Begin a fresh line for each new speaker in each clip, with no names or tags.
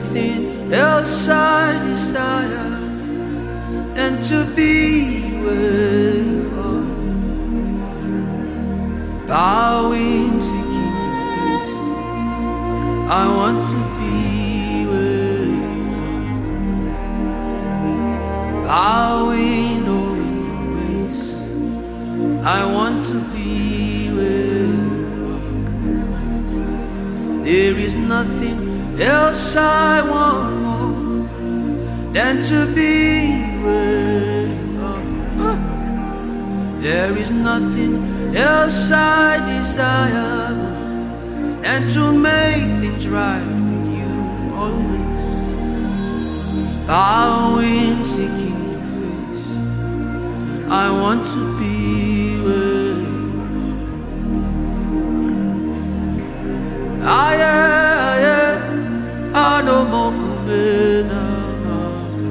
nothing else I desire than to be where you are, bowing, seeking your face. I want to be where you are, bowing, knowing your ways. I want to be where you are. There is nothing else I want more than to be where you are. There is nothing else I desire than to make things right with you always, bowing, seeking your face. I want to be where you are. I no more kumena maka.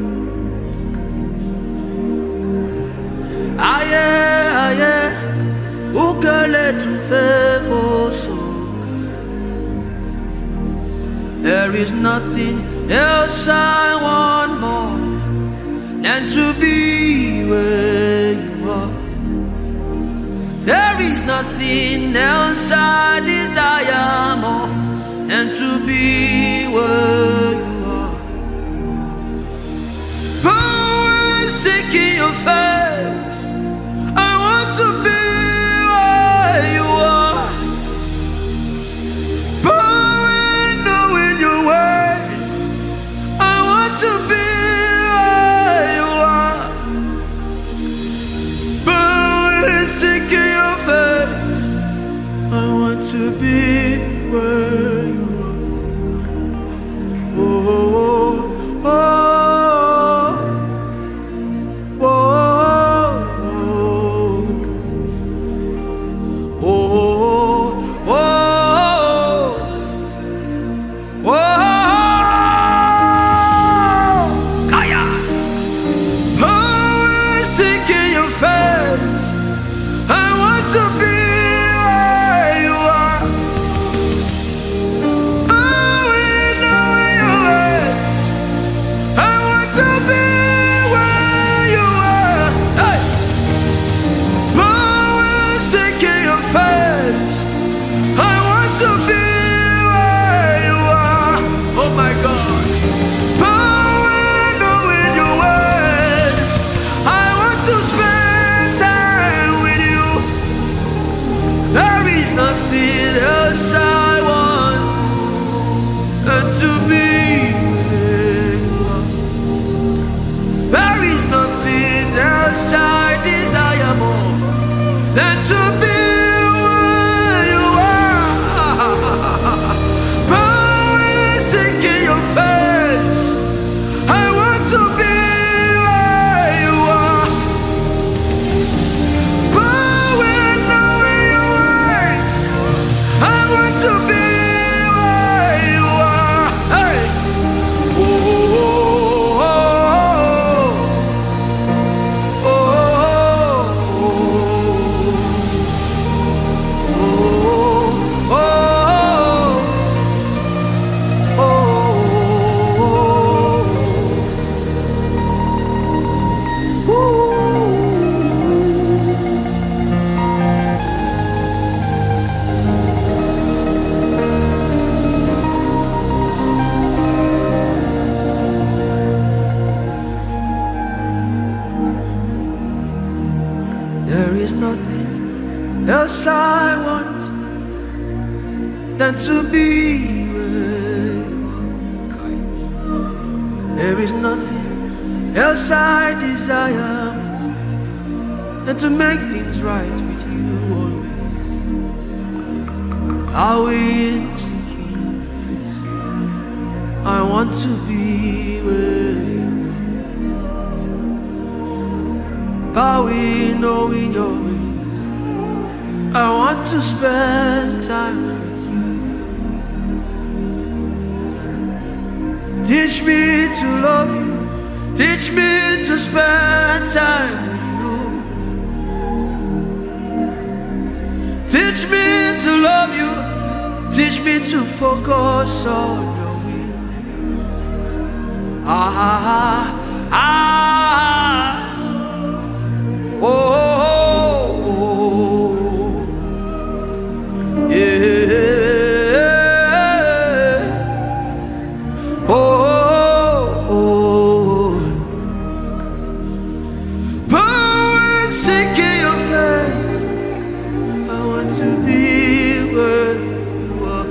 Aye, ukele tu fefo soka. There is nothing else I want more than to be where you are. There is nothing else I desire more than to be where you are. Always seeking your face. I want to be where you are. Bowing, knowing your ways. I want to be where you are. Bowing, seeking your face. I want to be where you are. Nothing else I want than to be where you are. There is nothing else I desire more than to be where you are. Bowing, seeking your face. I want to be where you are. Bowing, knowing your ways. I want to be where you are. Hey. Oh, oh, oh, oh, oh, oh, oh, oh. There is nothing else I want than to be where you are. There is nothing else I desire than to make things right with you always. Bowing, seeking your face. I want to be where you are. Bowing, knowing your ways. I want to spend time with you. Teach me to love you. Teach me to spend time with you. Teach me to love you. Teach me to focus on your will. ah, ah, oh, oh, yeah, oh, power seeking your face. I want to be where you are.